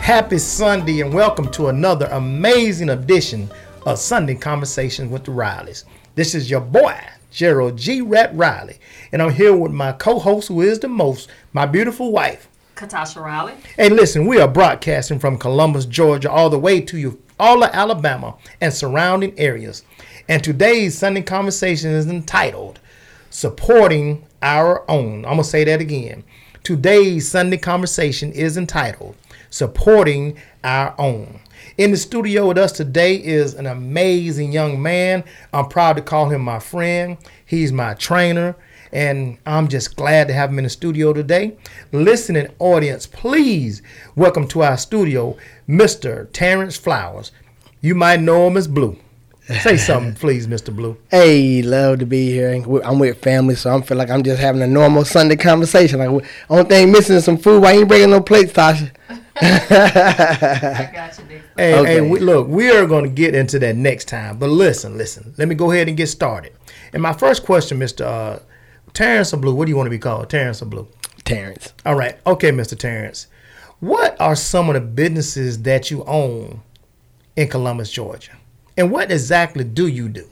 Happy Sunday and welcome to another amazing edition of Sunday Conversations with the Rileys. This is your boy, Gerald G. Rat Riley, and I'm here with my co-host who is the most, my beautiful wife, Katasha Riley. Hey, listen, we are broadcasting from Columbus, Georgia, all the way to all of Alabama and surrounding areas. And today's Sunday Conversation is entitled, Supporting Our Own. I'm going to say that again. Today's Sunday Conversation is entitled, Supporting Our Own. In the studio with us today is an amazing young man. I'm proud to call him my friend. He's my trainer, and I'm just glad to have him in the studio today. Listening audience, please welcome to our studio, Mr. Terrence Flowers. You might know him as Blue. Say something, please, Mr. Blue. Hey, love to be here. I'm with family, so I feel like I'm just having a normal Sunday conversation. Like, only thing missing is some food. Why you ain't bringing no plates, Tasha? I got you, Nick. Hey, look, we are going to get into that next time. But listen. Let me go ahead and get started. And my first question, Mr. Terrence or Blue, what do you want to be called, Terrence or Blue? Terrence. All right. Okay, Mr. Terrence. What are some of the businesses that you own in Columbus, Georgia? And what exactly do you do?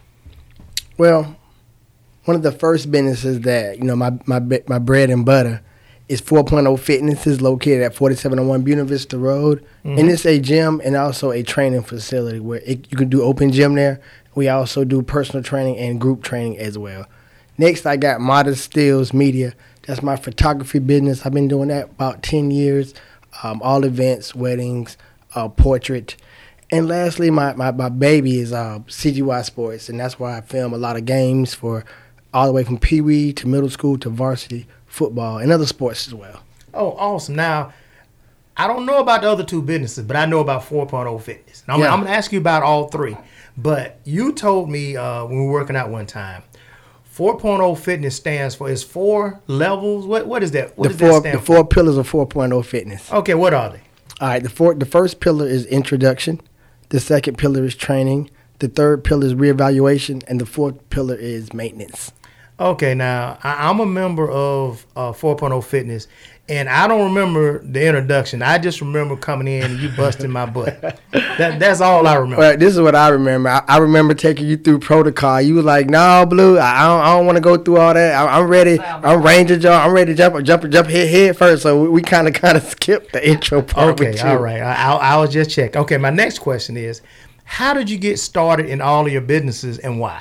Well, one of the first businesses that, my bread and butter is 4.0 Fitness, is located at 4701 Buena Vista Road. Mm-hmm. And it's a gym and also a training facility where you can do open gym there. We also do personal training and group training as well. Next, I got Modest Stills Media. That's my photography business. I've been doing that about 10 years. All events, weddings, portrait. And lastly, my baby is CGY Sports, and that's why I film a lot of games for all the way from Pee Wee to middle school to varsity football and other sports as well. Oh, awesome. Now, I don't know about the other two businesses, but I know about 4.0 Fitness. Now, I'm going to ask you about all three. But you told me when we were working out one time, 4.0 Fitness stands for, is 4 levels? What is that? What does that stand for? The 4 pillars of 4.0 Fitness. Okay, what are they? All right, the first pillar is introduction. The second pillar is training. The third pillar is reevaluation. And the fourth pillar is maintenance. Okay, now, I'm a member of 4.0 Fitness, and I don't remember the introduction. I just remember coming in and you busting my butt. That's all I remember. Well, this is what I remember. I remember taking you through protocol. You were like, "No, Blue, I don't want to go through all that. I'm ready. I'm Ranger John. I'm ready to jump head first." So we kind of skipped the intro part. Okay, all right. I was just checking. Okay, my next question is, how did you get started in all of your businesses and why?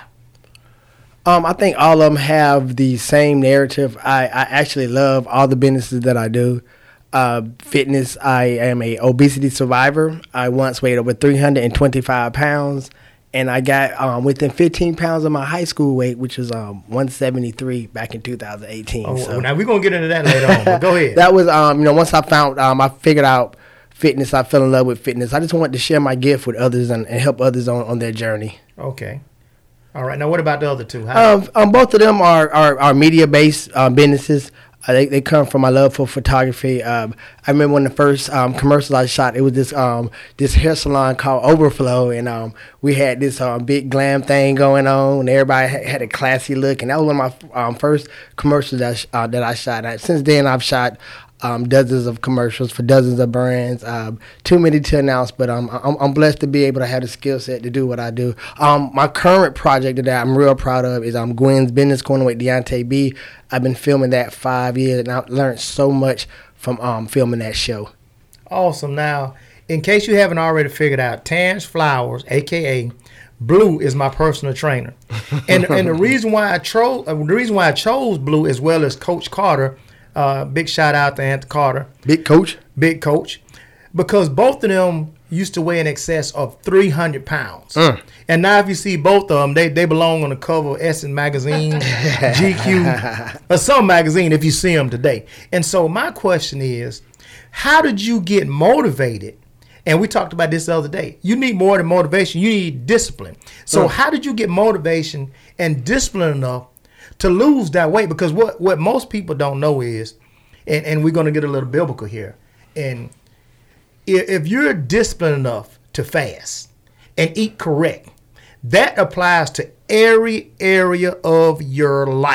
I think all of them have the same narrative. I actually love all the businesses that I do. Fitness, I am a obesity survivor. I once weighed over 325 pounds, and I got within 15 pounds of my high school weight, which was 173 back in 2018. Oh, so now we're going to get into that later on, but go ahead. That was, once I found, I figured out fitness, I fell in love with fitness. I just wanted to share my gift with others and help others on their journey. Okay. All right. Now, what about the other two? Both of them are media-based businesses. They come from my love for photography. I remember one of the first commercials I shot. It was this hair salon called Overflow, and we had this big glam thing going on, and everybody had a classy look. And that was one of my first commercials that I shot. Since then, I've shot dozens of commercials for dozens of brands. Too many to announce, but I'm blessed to be able to have the skill set to do what I do. My current project that I'm real proud of is Gwen's Business Corner with Deontay B. I've been filming that 5 years, and I've learned so much from filming that show. Awesome. Now, in case you haven't already figured out, Terrence Flowers, a.k.a. Blue, is my personal trainer. and the reason why I chose Blue as well as Coach Carter, big shout out to Anthony Carter. Big coach. Because both of them used to weigh in excess of 300 pounds. And now if you see both of them, they belong on the cover of Essence Magazine, GQ, or some magazine if you see them today. And so my question is, how did you get motivated? And we talked about this the other day. You need more than motivation. You need discipline. So how did you get motivation and discipline enough to lose that weight? Because what most people don't know is, and we're going to get a little biblical here, and if you're disciplined enough to fast and eat correct, that applies to every area of your life.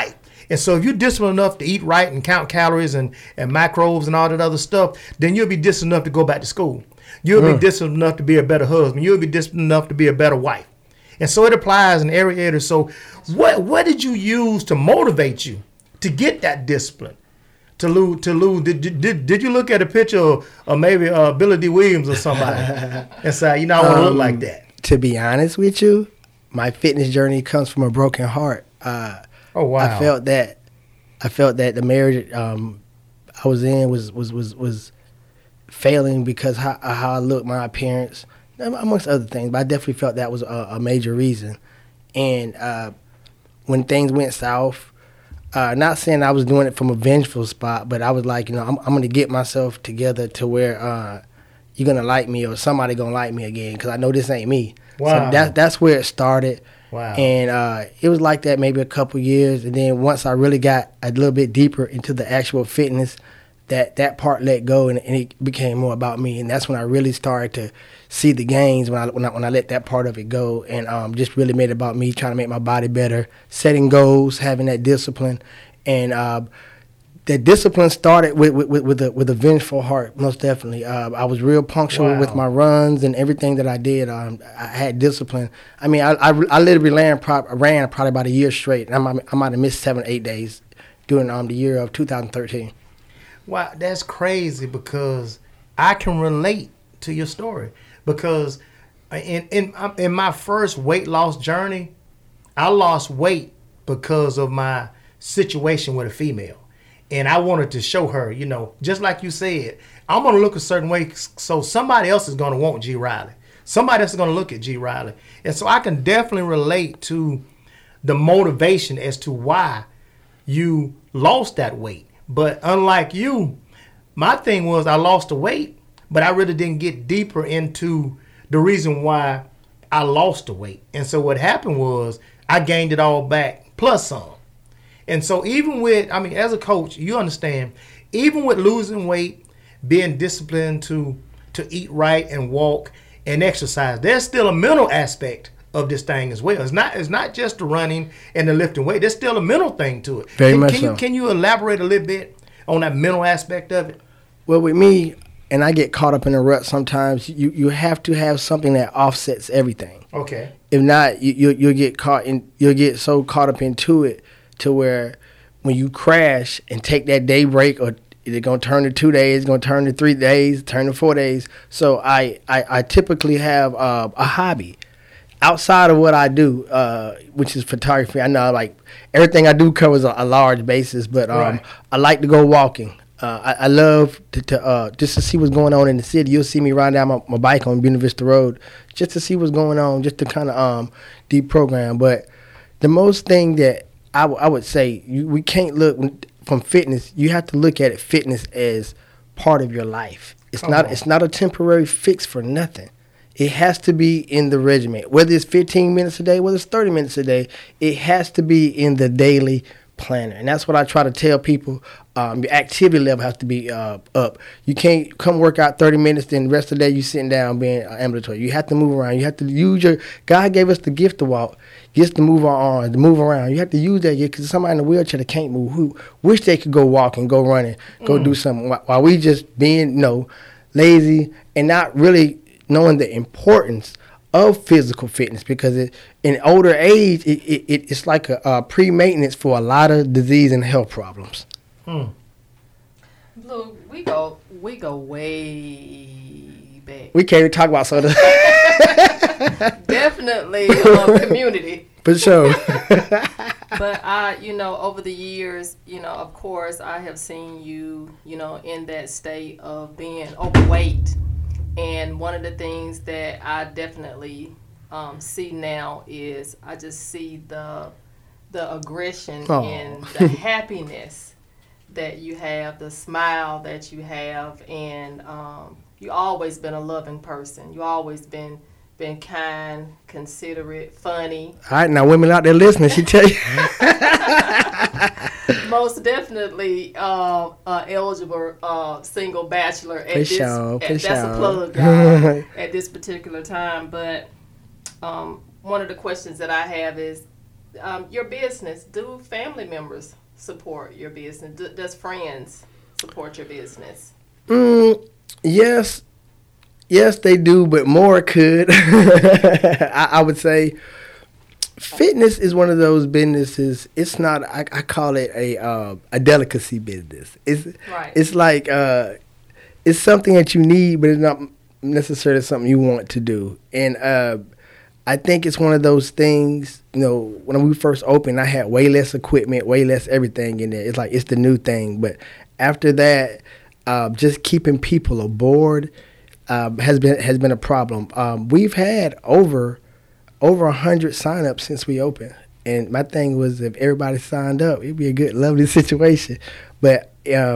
And so if you're disciplined enough to eat right and count calories and macros and all that other stuff, then you'll be disciplined enough to go back to school. You'll be disciplined enough to be a better husband. You'll be disciplined enough to be a better wife. And so it applies in every area. So what did you use to motivate you to get that discipline? To lose? Did you look at a picture of maybe Billy D. Williams or somebody and say, I want to look like that? To be honest with you, my fitness journey comes from a broken heart. Oh wow! I felt that the marriage I was in was failing because how I looked, my appearance, amongst other things. But I definitely felt that was a major reason. And when things went south, not saying I was doing it from a vengeful spot, but I was like, I'm going to get myself together to where you're going to like me or somebody going to like me again, because I know this ain't me. Wow. So that's where it started. Wow. And it was like that maybe a couple years. And then once I really got a little bit deeper into the actual fitness, that part let go, and it became more about me. And that's when I really started to see the gains, when I let that part of it go, and just really made it about me, trying to make my body better, setting goals, having that discipline. And that discipline started with a vengeful heart, most definitely. I was real punctual with my runs and everything that I did. I had discipline. I mean, I literally ran probably about a year straight. I might have missed 7 or 8 days during the year of 2013. Wow, that's crazy, because I can relate to your story. Because in my first weight loss journey, I lost weight because of my situation with a female. And I wanted to show her, just like you said, I'm going to look a certain way, so somebody else is going to want G. Riley. Somebody else is going to look at G. Riley. And so I can definitely relate to the motivation as to why you lost that weight. But unlike you, my thing was I lost the weight, but I really didn't get deeper into the reason why I lost the weight. And so what happened was I gained it all back plus some. And so even with, as a coach, you understand, even with losing weight, being disciplined to eat right and walk and exercise, there's still a mental aspect of this thing as well. It's not just the running and the lifting weight. There's still a mental thing to it. Very much so. Can you elaborate a little bit on that mental aspect of it? Well, with me, and I get caught up in a rut sometimes, you have to have something that offsets everything. Okay. If not, you'll get so caught up into it to where when you crash and take that day break, or it's going to turn to 2 days, going to turn to 3 days, turn to 4 days. So I typically have a hobby outside of what I do, which is photography. I know like everything I do covers a large basis, but Right. I like to go walking. I love to just to see what's going on in the city. You'll see me ride down my bike on Buena Vista Road just to see what's going on, just to kind of deprogram. But the most thing that I would say, we can't look from fitness. You have to look at fitness as part of your life. It's not a temporary fix for nothing. It has to be in the regimen. Whether it's 15 minutes a day, whether it's 30 minutes a day, it has to be in the daily planner. And that's what I try to tell people. Your activity level has to be up. You can't come work out 30 minutes, then the rest of the day you sitting down being ambulatory. You have to move around. You have to use God gave us the gift to walk, just to move our arms, to move around. You have to use that gift, because somebody in a wheelchair that can't move, who wish they could go walk and go running, go do something, while we just being lazy and not really knowing the importance of physical fitness, because in older age, it's like a pre-maintenance for a lot of disease and health problems. Blue, we go way back. We can't even talk about some of Definitely community. For sure. But over the years, of course, I have seen you, in that state of being overweight. And one of the things that I definitely see now is I just see the aggression and the happiness that you have, the smile that you have, and you always been a loving person. You always been kind, considerate, funny. All right, now women out there listening, she tell you. Most definitely eligible single bachelor at That's a plug, y'all, at this particular time. But one of the questions that I have is your business. Do family members support your business? Does friends support your business? Yes. Yes, they do, but more could. I would say fitness is one of those businesses. It's not. I call it a delicacy business. It's like it's something that you need, but it's not necessarily something you want to do. And I think it's one of those things. You know, when we first opened, I had way less equipment, way less everything in there. It's like it's the new thing. But after that, just keeping people aboard has been a problem. We've had over 100 sign-ups since we opened. And my thing was, if everybody signed up, it'd be a good, lovely situation. But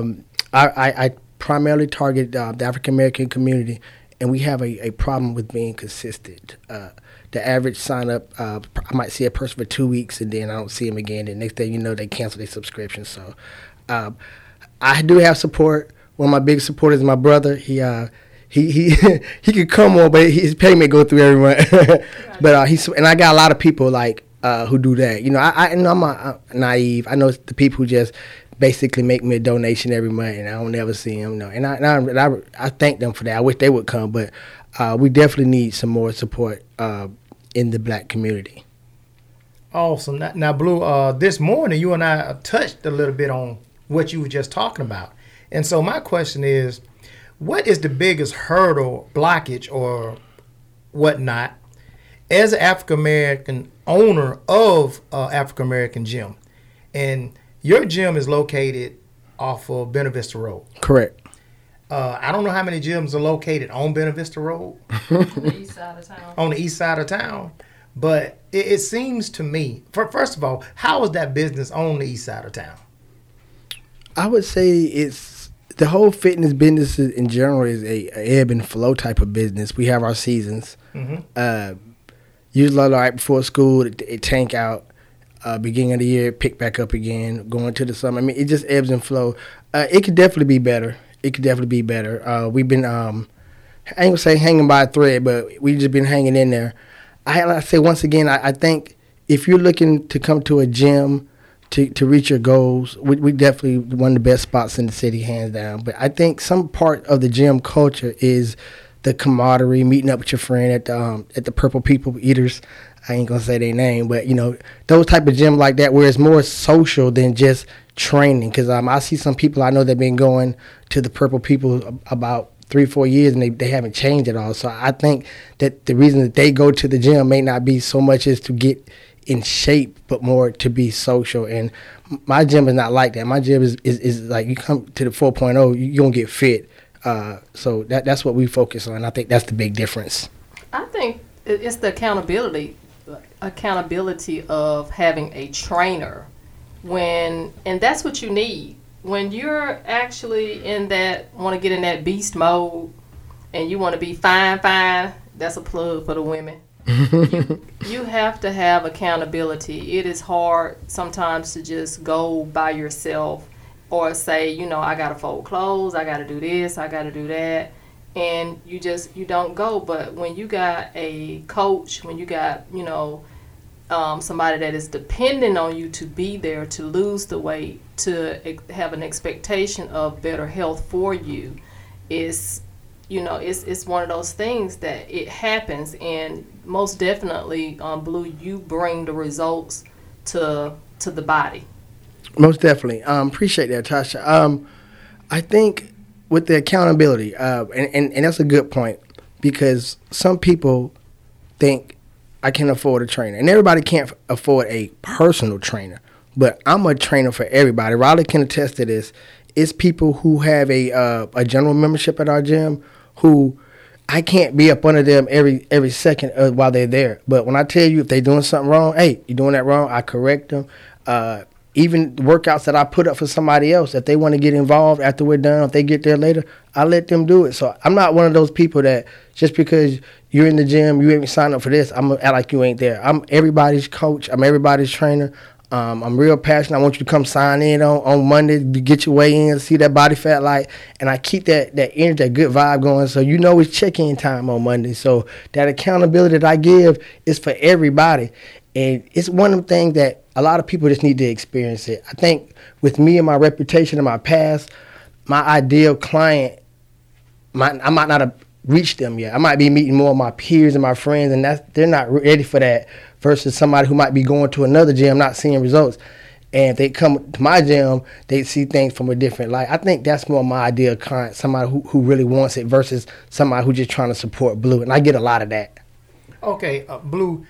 I primarily target the African-American community, and we have a problem with being consistent. The average sign-up, I might see a person for 2 weeks, and then I don't see them again. The next thing you know, they cancel their subscription. So I do have support. One of my biggest supporters is my brother. He could come on, but his payment go through every month. But and I got a lot of people like who do that. You know, I'm not naive. I know the people who just basically make me a donation every month, and I don't ever see them. No, and I thank them for that. I wish they would come, but we definitely need some more support in the Black community. Awesome. Now, Blue, this morning you and I touched a little bit on what you were just talking about, and so my question is, what is the biggest hurdle, blockage, or whatnot as an African-American owner of African American gym? And your gym is located off of Bena Vista Road. Correct. I don't know how many gyms are located on Bena Vista Road. On the east side of town. On the east side of town. But it seems to me, first of all, how is that business on the east side of town? I would say the whole fitness business in general is a ebb and flow type of business. We have our seasons. Mm-hmm. Usually right before school, it tank out. Beginning of the year, pick back up again. Going to the summer, I mean, it just ebbs and flow. It could definitely be better. We've been, I ain't gonna say hanging by a thread, but we've just been hanging in there. I say once again, I think if you're looking to come to a gym to reach your goals, we definitely one of the best spots in the city, hands down. But I think some part of the gym culture is the camaraderie, meeting up with your friend at the Purple People Eaters. I ain't gonna say their name, but you know, those type of gym like that where it's more social than just training. Because I see some people I know that been going to the Purple People about 3-4 years and they haven't changed at all. So I think that the reason that they go to the gym may not be so much as to get in shape, but more to be social. And my gym is not like that. My gym is like, you come to the 4.0, you're gonna get fit. So that's what we focus on. I think that's the big difference. I think it's the accountability of having a trainer and that's what you need when you're actually want to get in that beast mode and you want to be fine. That's a plug for the women. You have to have accountability. It is hard sometimes to just go by yourself or say, you know, I gotta fold clothes, I gotta do this, I gotta do that, and you don't go. But when you got a coach, when you got, you know, somebody that is dependent on you to be there, to lose the weight, to have an expectation of better health for you, it's one of those things that it happens. And most definitely, Blue, you bring the results to the body. Most definitely. Appreciate that, Tasha. I think with the accountability, and that's a good point, because some people think I can afford a trainer, and everybody can't afford a personal trainer, but I'm a trainer for everybody. Riley can attest to this. It's people who have a general membership at our gym who I can't be up under them every second while they're there. But when I tell you if they're doing something wrong, hey, you're doing that wrong, I correct them. Even workouts that I put up for somebody else, if they want to get involved after we're done, if they get there later, I let them do it. So I'm not one of those people that just because you're in the gym, you ain't signed up for this, I'm going to act like you ain't there. I'm everybody's coach. I'm everybody's trainer. I'm real passionate. I want you to come sign in on Monday to get your weigh in, see that body fat light, and I keep that energy, that good vibe going. So you know it's check-in time on Monday. So that accountability that I give is for everybody. And it's one of the things that a lot of people just need to experience it. I think with me and my reputation in my past, my ideal client, I might not have reached them yet. I might be meeting more of my peers and my friends, and they're not ready for that, versus somebody who might be going to another gym, not seeing results. And if they come to my gym, they see things from a different light. I think that's more my ideal client, somebody who really wants it versus somebody who's just trying to support Blue. And I get a lot of that. Okay, Blue,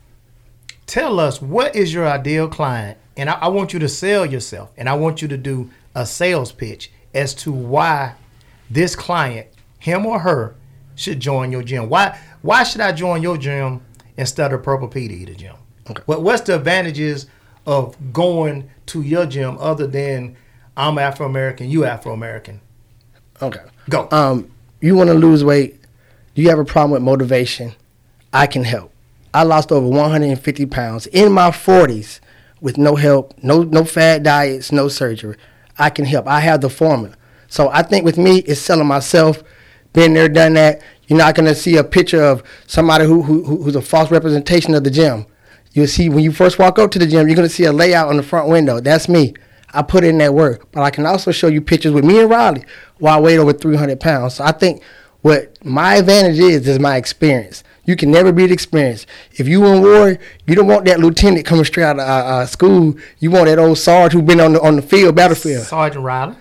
tell us, what is your ideal client? And I want you to sell yourself, and I want you to do a sales pitch as to why this client, him or her, should join your gym. Why should I join your gym instead of Purple Pete Eater gym? Okay. What's the advantages of going to your gym other than I'm Afro-American, you Afro-American? Okay. Go. You want to lose weight, you have a problem with motivation, I can help. I lost over 150 pounds in my 40s with no help, no fad diets, no surgery. I can help. I have the formula. So I think with me, it's selling myself, been there, done that. You're not going to see a picture of somebody who's a false representation of the gym. You'll see when you first walk up to the gym, you're going to see a layout on the front window. That's me. I put in that work. But I can also show you pictures with me and Riley while I weighed over 300 pounds. So I think what my advantage is my experience. You can never beat experience. If you in war, you don't want that lieutenant coming straight out of school. You want that old sergeant who's been on the field, battlefield. Sergeant Riley.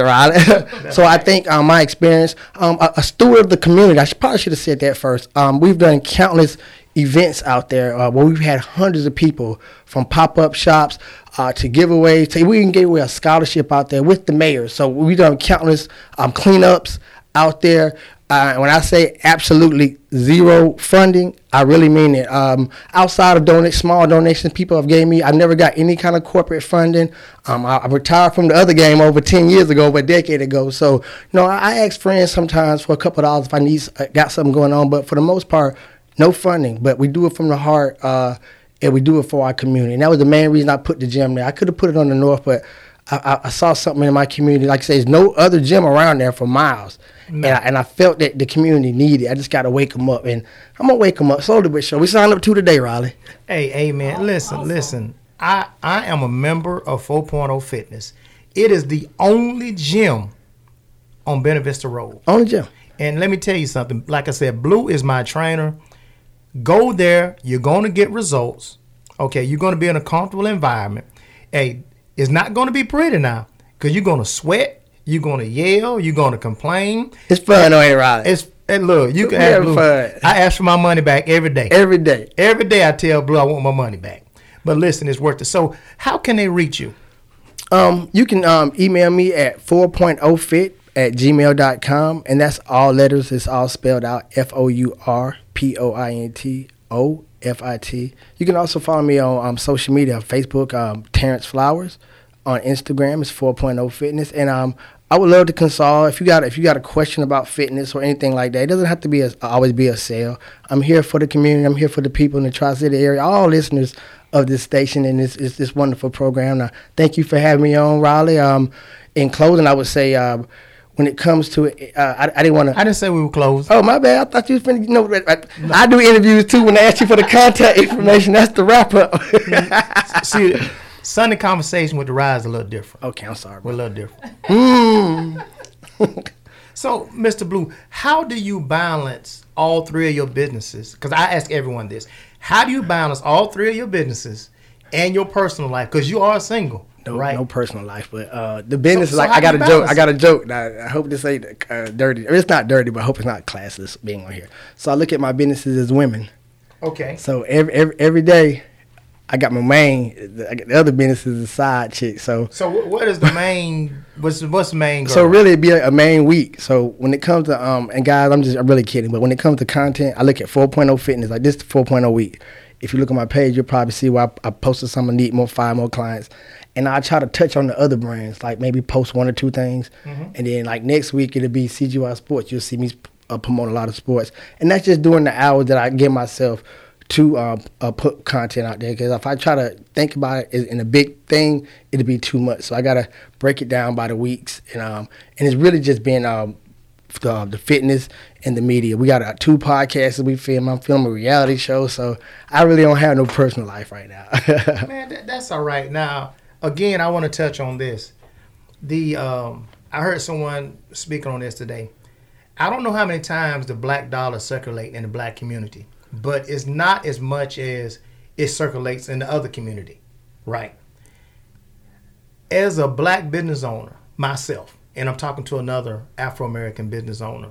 So I think my experience, a steward of the community, probably should have said that first. We've done countless events out there where we've had hundreds of people, from pop-up shops to giveaways. We can give away a scholarship out there with the mayor. So we've done countless cleanups out there. When I say absolutely zero funding, I really mean it. Outside of small donations people have gave me, I've never got any kind of corporate funding. I retired from the other game over 10 years ago, but a decade ago. So, I ask friends sometimes for a couple of dollars if I got something going on. But for the most part, no funding. But we do it from the heart, and we do it for our community. And that was the main reason I put the gym there. I could have put it on the north, but I saw something in my community. Like I say, there's no other gym around there for miles. No. And I felt that the community needed it. I just got to wake them up. And I'm going to wake them up slowly but sure. We signed up 2 today, Riley. Hey, man, listen. I am a member of 4.0 Fitness. It is the only gym on Bella Vista Road. Only gym. And let me tell you something. Like I said, Blue is my trainer. Go there. You're going to get results. Okay, you're going to be in a comfortable environment. Hey, it's not going to be pretty now because you're going to sweat. You're going to yell. You're going to complain. It's fun, though, ain't it, Riley? And look, you can ask Blue. Fun. I ask for my money back every day. Every day. Every day I tell Blue I want my money back. But listen, it's worth it. So how can they reach you? You can email me at 4.0fit@gmail.com. And that's all letters. It's all spelled out. FOURPOINTOFIT. You can also follow me on social media, Facebook, Terrence Flowers. On Instagram, it's 4.0 Fitness, and I would love to consult. If you got a question about fitness or anything like that, it doesn't have to always be a sale. I'm here for the community. I'm here for the people in the Tri-City area, all listeners of this station and this wonderful program. Now, thank you for having me on, Riley. In closing, I would say when it comes to it, I didn't want to. I didn't say we were closed. Oh, my bad. I thought you was finna. No. I do interviews too. When they ask you for the contact information, that's the wrap up. See. Sunday conversation with the Rise is a little different. Okay, I'm sorry. We're a little different. So, Mr. Blue, how do you balance all 3 of your businesses? Because I ask everyone this. How do you balance all 3 of your businesses and your personal life? Because you are single, right? No personal life, but the business, I got a joke. I got a joke. Now, I hope this ain't dirty. It's not dirty, but I hope it's not classless being on here. So I look at my businesses as women. Okay. So every day, I got my main. The other business is a side chick. So what is the main? What's the main goal? So really, it'd be a main week. So when it comes to and guys, I'm really kidding. But when it comes to content, I look at 4.0 Fitness. Like this 4.0 week. If you look at my page, you'll probably see where I posted some. I need 5 more clients, and I try to touch on the other brands. Like maybe post 1 or 2 things, and then like next week it'll be CGY Sports. You'll see me promote a lot of sports, and that's just during the hours that I give myself to put content out there, because if I try to think about it in a big thing, it'll be too much. So I gotta break it down by the weeks, and it's really just been the fitness and the media. We got 2 podcasts that we film. I'm filming a reality show, so I really don't have no personal life right now. Man, that's all right. Now, again, I want to touch on this. I heard someone speaking on this today. I don't know how many times the black dollar circulate in the black community, but it's not as much as it circulates in the other community, right? As a black business owner, myself, and I'm talking to another Afro-American business owner,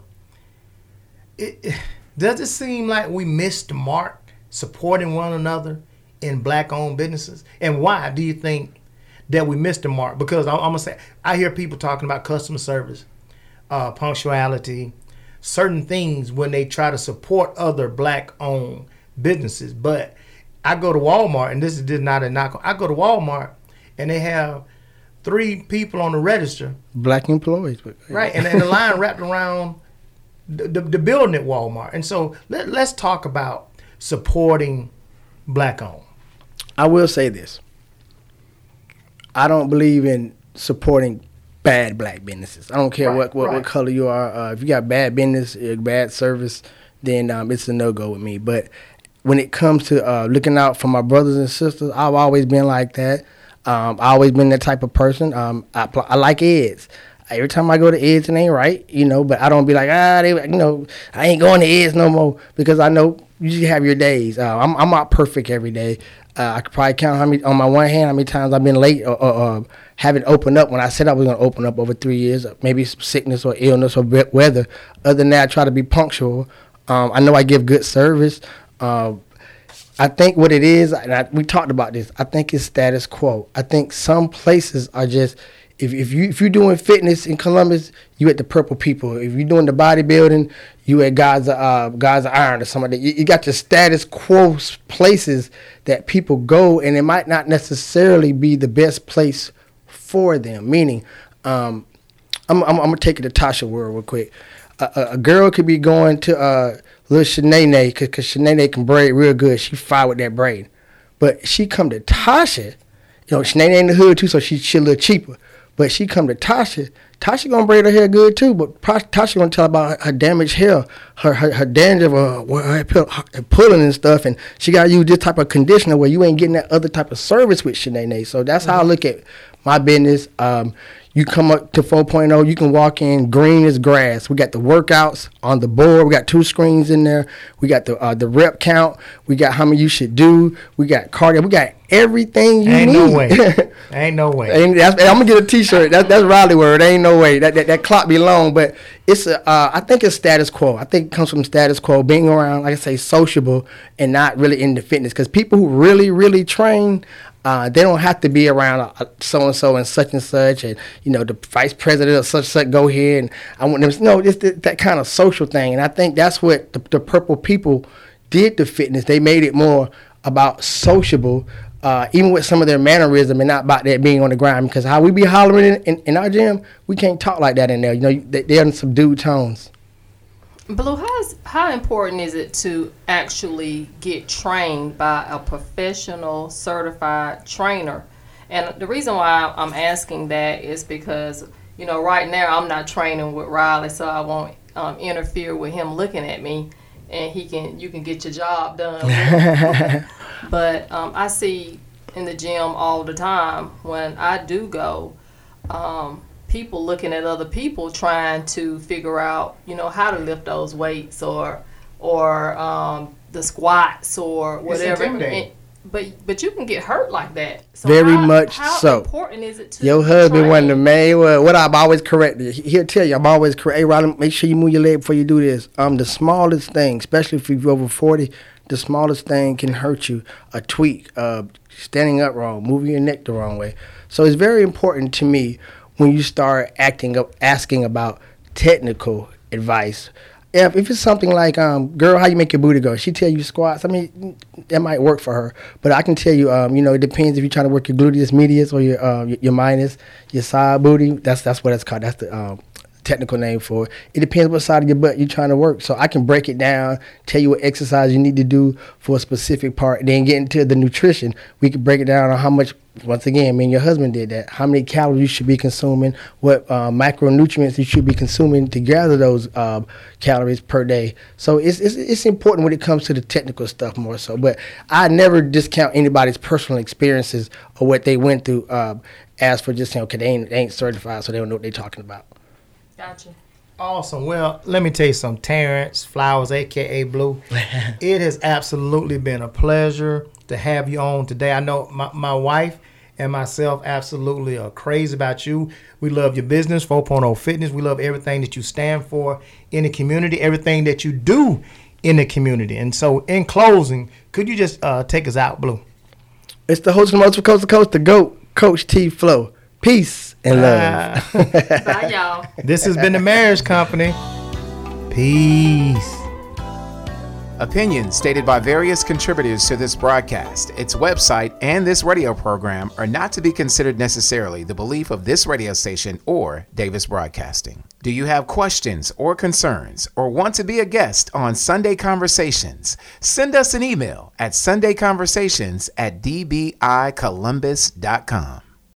does it seem like we missed the mark supporting one another in black-owned businesses? And why do you think that we missed the mark? Because I'm going to say, I hear people talking about customer service, punctuality, certain things when they try to support other black-owned businesses. But I go to Walmart, and this is not a knock. I go to Walmart, and they have 3 people on the register. Black employees. Right, and the line wrapped around the building at Walmart. And so let's talk about supporting black-owned. I will say this. I don't believe in supporting bad black businesses. I don't care what color you are. If you got bad business, bad service, then it's a no-go with me. But when it comes to looking out for my brothers and sisters, I've always been like that. I've always been that type of person. I like Ed's. Every time I go to Ed's, it ain't right, but I don't be like, I ain't going to Ed's no more, because I know you have your days. I'm not perfect every day. I could probably count on my one hand how many times I've been late or haven't opened up when I said I was going to open up over 3 years, maybe some sickness or illness or weather. Other than that, I try to be punctual. I know I give good service. I think what it is, and we talked about this, I think it's status quo. I think some places are just, if you're doing fitness in Columbus, you at the Purple People. If you're doing the bodybuilding, you at Gods of Iron or something like that. You got your status quo places that people go, and it might not necessarily be the best place for them. Meaning, I'm gonna take it to Tasha world real quick. A girl could be going to little Shanae, because Shanae can braid real good. She fine with that braid. But she come to Tasha, Shanae in the hood too, so she a little cheaper. But she come to Tasha gonna braid her hair good too, but Tasha gonna tell about her damaged hair, her dandruff, her pulling and stuff, and she gotta use this type of conditioner where you ain't getting that other type of service with Shanae. So that's how I look at my business. You come up to 4.0, you can walk in green as grass. We got the workouts on the board. We got 2 screens in there. We got the rep count. We got how many you should do. We got cardio. We got everything you need. No way. Ain't no way. I'm gonna get a T-shirt. That's Riley word. Ain't no way. That clock be long, but it's I think it's status quo. I think it comes from status quo, being around, like I say, sociable and not really into fitness. Because people who really, really train, they don't have to be around so-and-so and such, and the vice president of such go here, and I want them to know it's that kind of social thing. And I think that's what the Purple People did to fitness. They made it more about sociable, even with some of their mannerism, and not about that being on the grind. Because how we be hollering in our gym, we can't talk like that in there. They're in subdued tones. Blue, how important is it to actually get trained by a professional certified trainer? And the reason why I'm asking that is because, right now I'm not training with Riley, so I won't interfere with him looking at me, and you can get your job done. But I see in the gym all the time when I do go, people looking at other people trying to figure out, how to lift those weights or the squats or whatever. But you can get hurt like that. So how important is it to your husband one of the main what I've always corrected. He'll tell you I'm always correct. Hey, Riley, make sure you move your leg before you do this. The smallest thing, especially if you're over 40, the smallest thing can hurt you. A tweak, standing up wrong, moving your neck the wrong way. So it's very important to me when you start asking about technical advice. If it's something like, girl, how you make your booty go? She tell you squats. I mean, that might work for her. But I can tell you, it depends if you're trying to work your gluteus medius or your minus, your side booty. That's what it's called. That's the technical name for it. It depends what side of your butt you're trying to work. So I can break it down, tell you what exercise you need to do for a specific part, then get into the nutrition. We can break it down on how much, once again, me and your husband did that, how many calories you should be consuming, what macronutrients you should be consuming to gather those calories per day. So it's important when it comes to the technical stuff more so. But I never discount anybody's personal experiences or what they went through as for just saying, okay, they ain't certified, so they don't know what they're talking about. Gotcha. Awesome. Well, let me tell you something, Terrence Flowers, a.k.a. Blue. It has absolutely been a pleasure to have you on today. I know my wife and myself absolutely are crazy about you. We love your business, 4.0 Fitness. We love everything that you stand for in the community, everything that you do in the community. And so in closing, could you just take us out, Blue? It's the host of Motor Coast to Coast, the GOAT, Coach T Flow. Peace and love. Bye, y'all. This has been the Marriage Company. Peace. Opinions stated by various contributors to this broadcast, its website, and this radio program are not to be considered necessarily the belief of this radio station or Davis Broadcasting. Do you have questions or concerns or want to be a guest on Sunday Conversations? Send us an email at sundayconversations@dbicolumbus.com.